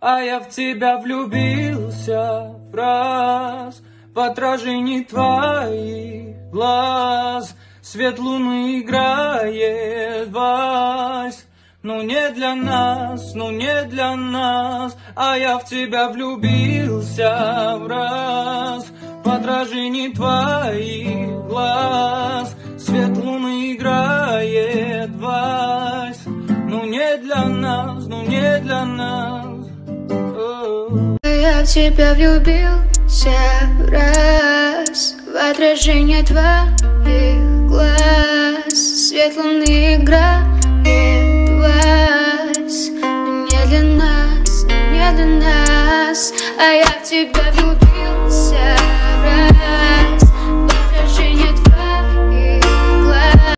А я в тебя влюбился в раз. В отражении твоих глаз свет луны играет вальс. Ну не для нас, ну не для нас. А я в тебя влюбился в раз. В отражении твоих глаз свет луны играет вальс. Ну не для нас, ну не для нас. Я в тебя влюбился в раз. В отражение твоих глаз свет луны играет вальс. Но не для нас, не для нас. А я в тебя влюбился.